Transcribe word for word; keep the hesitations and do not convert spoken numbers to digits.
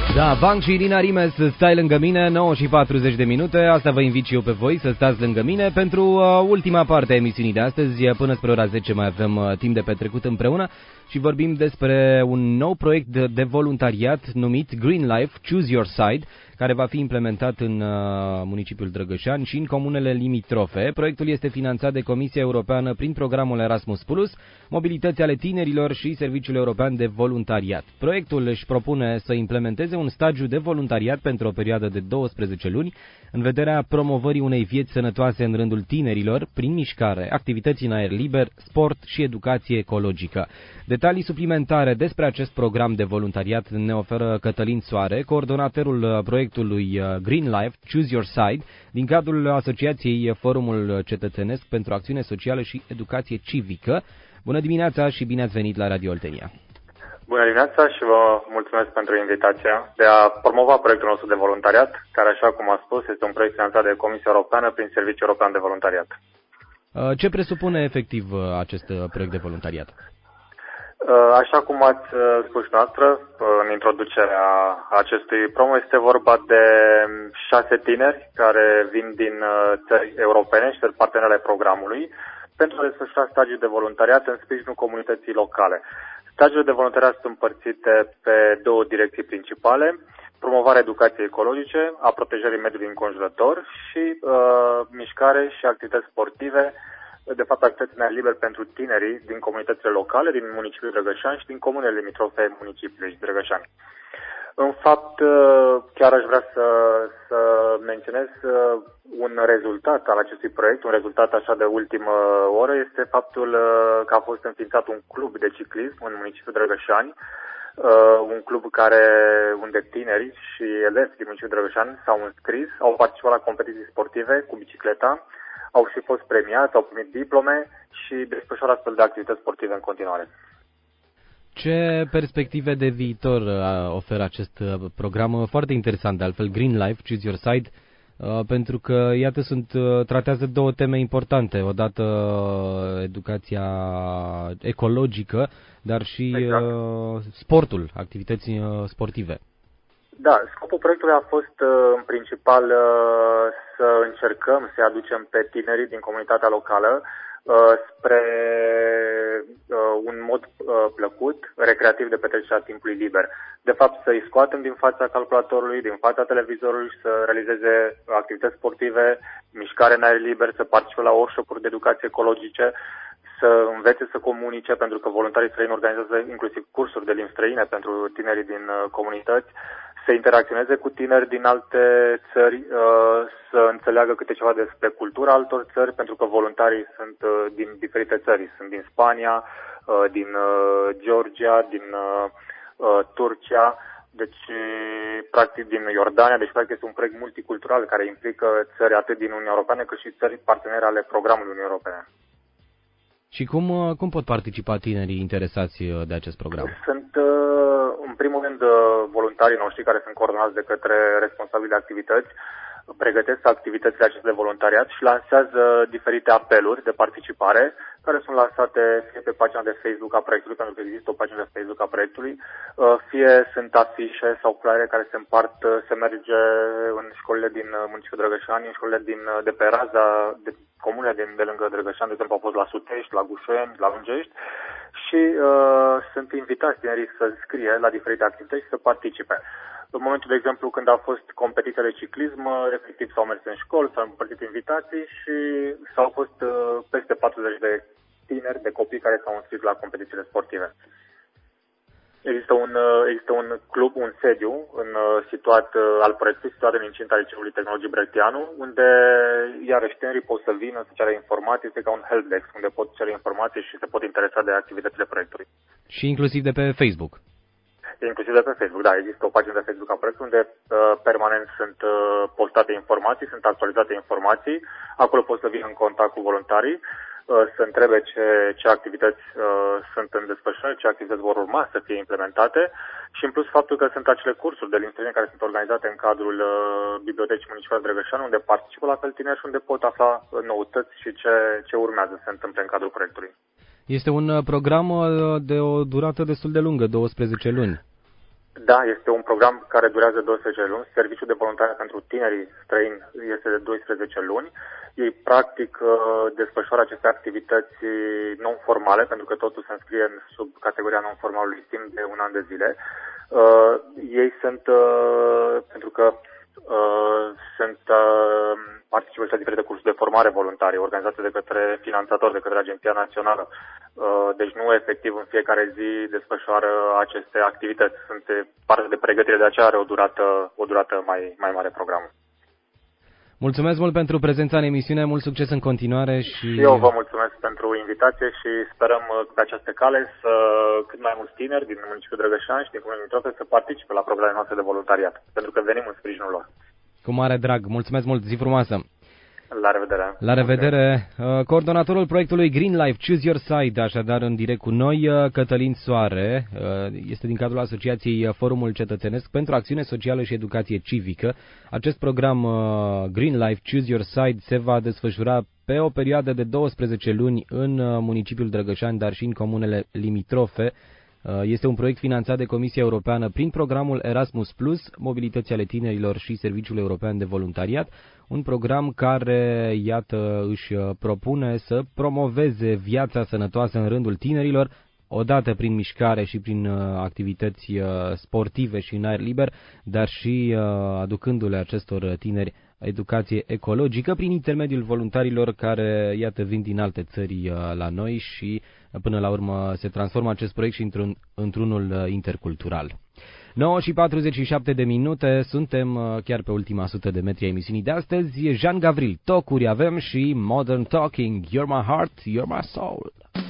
Da, Bank și Irina Rimes, stai lângă mine, nouă și patruzeci de minute. Asta vă invit și eu pe voi să stați lângă mine pentru uh, ultima parte a emisiunii de astăzi. Până spre ora zece mai avem uh, timp de petrecut împreună și vorbim despre un nou proiect de, de voluntariat numit Green Life, Choose Your Side, care va fi implementat în uh, municipiul Drăgășani și în comunele limitrofe. Proiectul este finanțat de Comisia Europeană prin programul Erasmus plus, mobilități ale tinerilor și Serviciul European de Voluntariat. Proiectul își propune să implementeze un stagiu de voluntariat pentru o perioadă de douăsprezece luni, în vederea promovării unei vieți sănătoase în rândul tinerilor, prin mișcare, activități în aer liber, sport și educație ecologică. Detalii suplimentare despre acest program de voluntariat ne oferă Cătălin Soare, coordonatorul proiectului Green Life, Choose Your Side, din cadrul Asociației Forumul Cetățenesc pentru Acțiune Socială și Educație Civică. Bună dimineața și bine ați venit la Radio Oltenia! Bună dimineața și vă mulțumesc pentru invitația de a promova proiectul nostru de voluntariat, care, așa cum a spus, este un proiect finanțat de Comisia Europeană prin Serviciul European de Voluntariat. Ce presupune efectiv acest proiect de voluntariat? Așa cum ați spus noastră în introducerea acestui promo, este vorba de șase tineri care vin din țări europene și țări partenere ale programului pentru a desfășura stagii de voluntariat în sprijinul comunității locale. Stagiile de voluntariat sunt împărțite pe două direcții principale: promovarea educației ecologice, a protejării mediului înconjurător și uh, mișcare și activități sportive, de fapt activități în aer liber pentru tinerii din comunitățile locale, din municipiul Drăgășani și din comunele limitrofe municipiului Drăgășani. În fapt, chiar aș vrea să, să menționez un rezultat al acestui proiect, un rezultat așa de ultimă oră, este faptul că a fost înființat un club de ciclism în municipiul Drăgășani, un club care, unde tineri și elevi din municipiul Drăgășani s-au înscris, au participat la competiții sportive cu bicicleta, au și fost premiați, au primit diplome și desfășoară astfel de activități sportive în continuare. Ce perspective de viitor oferă acest program foarte interesant, de altfel, Green Life, Choose Your Side, pentru că, iată, sunt tratează două teme importante, odată educația ecologică, dar și exact. sportul, activități sportive. Da, scopul proiectului a fost în principal să încercăm să aducem pe tinerii din comunitatea locală spre un mod plăcut, recreativ de petrecerea timpului liber. De fapt, să-i scoatem din fața calculatorului, din fața televizorului și să realizeze activități sportive, mișcare în aer liber, să participe la workshop-uri de educație ecologice, să învețe să comunice, pentru că voluntarii străini organizează inclusiv cursuri de limbi străine pentru tinerii din comunități, să interacționeze cu tineri din alte țări, să înțeleagă câte ceva despre cultura altor țări, pentru că voluntarii sunt din diferite țări. Sunt din Spania, din Georgia, din Turcia, deci practic din Iordania, deci practic este un proiect multicultural care implică țări atât din Uniunea Europeană cât și țări partenere ale programului Uniunii Europene. Și cum, cum pot participa tinerii interesați de acest program? Sunt, în primul rând, voluntarii noștri care sunt coordonați de către responsabili de activități, pregătesc activitățile acestea de voluntariat și lansează diferite apeluri de participare care sunt lansate fie pe pagina de Facebook a proiectului, pentru că există o pagină de Facebook a proiectului, fie sunt afișe sau flyere care se împart, se merge în școlile din municipiul Drăgășani, în școlile din, de pe raza, de comune din, de lângă Drăgășani, de exemplu au fost la Sutești, la Gușeni, la Lungești și uh, sunt invitați tinerii să scrie la diferite activități și să participe. În momentul, de exemplu, când a fost competiția de ciclism, respectiv s-au mers în școli, s-au împărțit invitații și s-au fost uh, peste patruzeci de tineri, de copii care s-au înscris la competițiile sportive. Există un, există un club, un sediu în, situat al proiectului, situat în incinta Liceului Tehnologic Brătianu, unde iarăși tinerii pot să vină să ceară informații, este ca un helpdesk, unde pot cere informații și se pot interesa de activitățile proiectului. Și inclusiv de pe Facebook. Inclusiv de pe Facebook, da. Există o pagină de Facebook a proiectului unde uh, permanent sunt uh, postate informații, sunt actualizate informații. Acolo pot să vină în contact cu voluntarii, uh, să întrebe ce, ce activități uh, sunt în desfășurare, ce activități vor urma să fie implementate și în plus faptul că sunt acele cursuri de limbi străine care sunt organizate în cadrul uh, Bibliotecii Municipale Drăgășani, unde participă la fel tineri și unde pot afla noutăți și ce, ce urmează să se întâmple în cadrul proiectului. Este un program de o durată destul de lungă, douăsprezece luni. Da, este un program care durează doisprezece luni. Serviciul de voluntariat pentru tinerii străini este de doisprezece luni. Ei, practic, desfășoară aceste activități non-formale, pentru că totul se înscrie în sub categoria non-formalului timp de un an de zile. Uh, ei sunt, uh, pentru că uh, sunt uh, participă la diferite cursuri de formare voluntare organizate de către finanțatori, de către Agenția Națională. Uh, deci nu efectiv în fiecare zi desfășoară aceste activități. Sunt parte de pregătire, de aceea are o durată, o durată mai, mai mare programul. Mulțumesc mult pentru prezența în emisiune, mult succes în continuare și... Eu vă mulțumesc pentru invitație și sperăm pe această cale să cât mai mulți tineri din municipiul Drăgășani și din comunele limitrofe să participe la programele noastre de voluntariat, pentru că venim în sprijinul lor. Cu mare drag, mulțumesc mult, zi frumoasă! La revedere! La revedere! Coordonatorul proiectului Green Life Choose Your Side, așadar în direct cu noi, Cătălin Soare, este din cadrul Asociației Forumul Cetățenesc pentru Acțiune Socială și Educație Civică. Acest program Green Life Choose Your Side se va desfășura pe o perioadă de douăsprezece luni în municipiul Drăgășani, dar și în comunele limitrofe. Este un proiect finanțat de Comisia Europeană prin programul Erasmus plus, Mobilității ale tinerilor și Serviciul European de Voluntariat, un program care, iată, își propune să promoveze viața sănătoasă în rândul tinerilor, odată prin mișcare și prin activități sportive și în aer liber, dar și aducându-le acestor tineri educație ecologică prin intermediul voluntarilor care, iată, vin din alte țări la noi și până la urmă se transformă acest proiect și într-un, într-unul intercultural. nouă și patruzeci și șapte de minute, suntem chiar pe ultima sută de metri a emisiunii de astăzi. Jean Gavril, tocuri avem și Modern Talking, You're My Heart, You're My Soul.